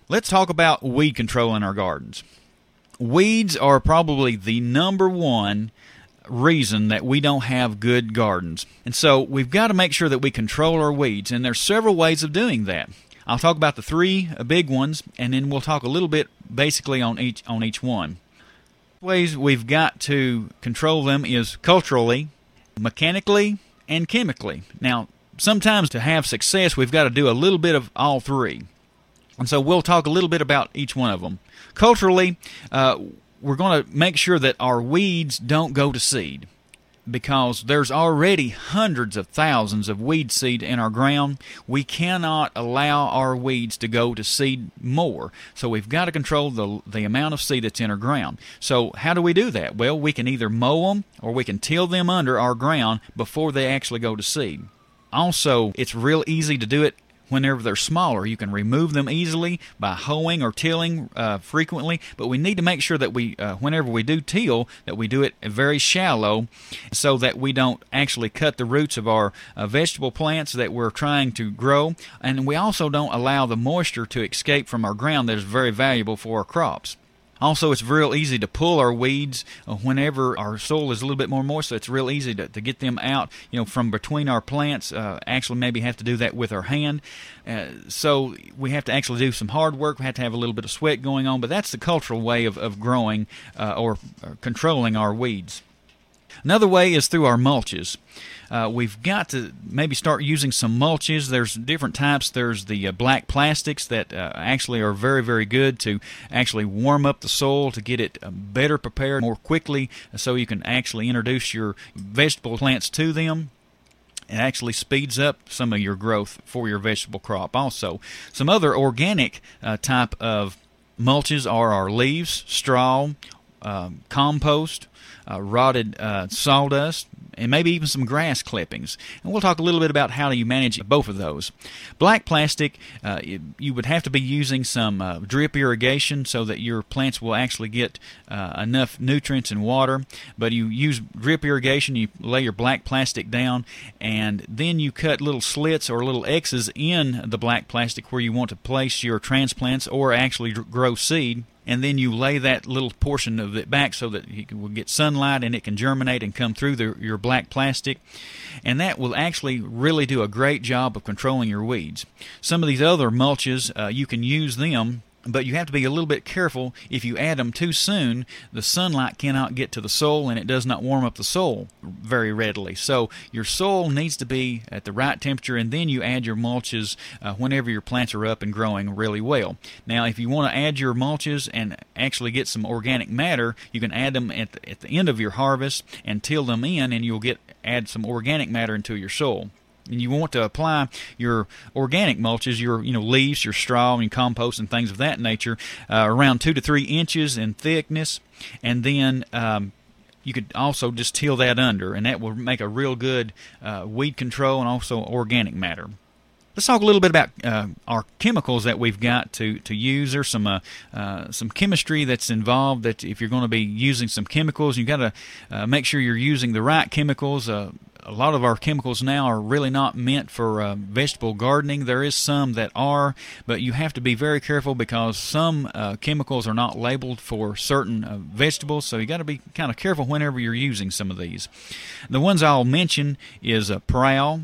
Let's talk about weed control in our gardens. Weeds are probably the number one reason that we don't have good gardens. And so we've got to make sure that we control our weeds, and there's several ways of doing that. I'll talk about the three big ones, and then we'll talk a little bit basically on each one. Ways we've got to control them is culturally, mechanically, and chemically. Now, sometimes to have success, we've got to do a little bit of all three. And so we'll talk a little bit about each one of them. Culturally, we're going to make sure that our weeds don't go to seed, because there's already hundreds of thousands of weed seed in our ground. We cannot allow our weeds to go to seed more. So we've got to control the amount of seed that's in our ground. So how do we do that? Well, we can either mow them or we can till them under our ground before they actually go to seed. Also, it's real easy to do it whenever they're smaller. You can remove them easily by hoeing or tilling frequently, but we need to make sure that we, whenever we do till, that we do it very shallow so that we don't actually cut the roots of our vegetable plants that we're trying to grow, and we also don't allow the moisture to escape from our ground that is very valuable for our crops. Also, it's real easy to pull our weeds whenever our soil is a little bit more moist, so it's real easy to get them out, from between our plants. Actually, maybe have to do that with our hand. So we have to actually do some hard work. We have to have a little bit of sweat going on, but that's the cultural way of growing or controlling our weeds. Another way is through our mulches. We've got to maybe start using some mulches. There's different types. There's the black plastics that actually are very, very good to actually warm up the soil to get it better prepared more quickly so you can actually introduce your vegetable plants to them. It actually speeds up some of your growth for your vegetable crop also. Some other organic type of mulches are our leaves, straw, compost, rotted sawdust, and maybe even some grass clippings. And we'll talk a little bit about how you manage both of those. Black plastic, you would have to be using some drip irrigation so that your plants will actually get enough nutrients and water. But you use drip irrigation, you lay your black plastic down, and then you cut little slits or little X's in the black plastic where you want to place your transplants or actually grow seed. And then you lay that little portion of it back so that it will get sunlight and it can germinate and come through your black plastic. And that will actually really do a great job of controlling your weeds. Some of these other mulches, you can use them, but you have to be a little bit careful. If you add them too soon, the sunlight cannot get to the soil and it does not warm up the soil very readily. So your soil needs to be at the right temperature, and then you add your mulches whenever your plants are up and growing really well. Now, if you want to add your mulches and actually get some organic matter, you can add them at the end of your harvest and till them in, and you'll add some organic matter into your soil. And you want to apply your organic mulches, your leaves, your straw, and compost, and things of that nature, around 2 to 3 inches in thickness. And then you could also just till that under, and that will make a real good weed control and also organic matter. Let's talk a little bit about our chemicals that we've got to use. There's some chemistry that's involved. That if you're going to be using some chemicals, you've got to make sure you're using the right chemicals. A lot of our chemicals now are really not meant for vegetable gardening. There is some that are, but you have to be very careful because some chemicals are not labeled for certain vegetables, so you got to be kind of careful whenever you're using some of these. The ones I'll mention is Prowl,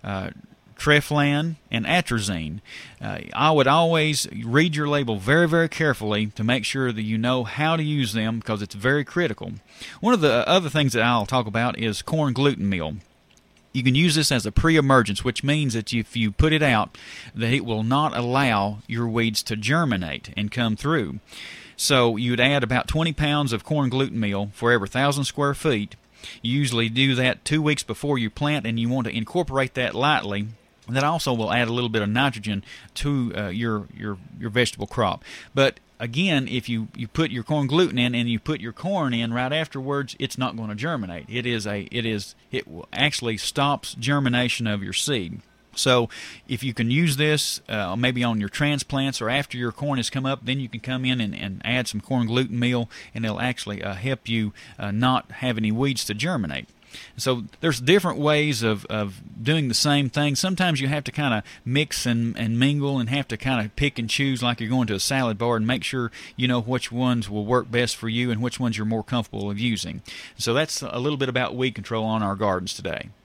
Treflan, and Atrazine. I would always read your label very, very carefully to make sure that you know how to use them because it's very critical. One of the other things that I'll talk about is corn gluten meal. You can use this as a pre-emergence, which means that if you put it out, that it will not allow your weeds to germinate and come through. So you'd add about 20 pounds of corn gluten meal for every 1,000 square feet. You usually do that 2 weeks before you plant, and you want to incorporate that lightly. That also will add a little bit of nitrogen to your vegetable crop. But again, if you put your corn gluten in and you put your corn in right afterwards, it's not going to germinate. It will actually stops germination of your seed. So if you can use this maybe on your transplants or after your corn has come up, then you can come in and add some corn gluten meal, and it'll actually help you not have any weeds to germinate. So there's different ways of doing the same thing. Sometimes you have to kind of mix and mingle and have to kind of pick and choose like you're going to a salad bar and make sure you know which ones will work best for you and which ones you're more comfortable of using. So that's a little bit about weed control on our gardens today.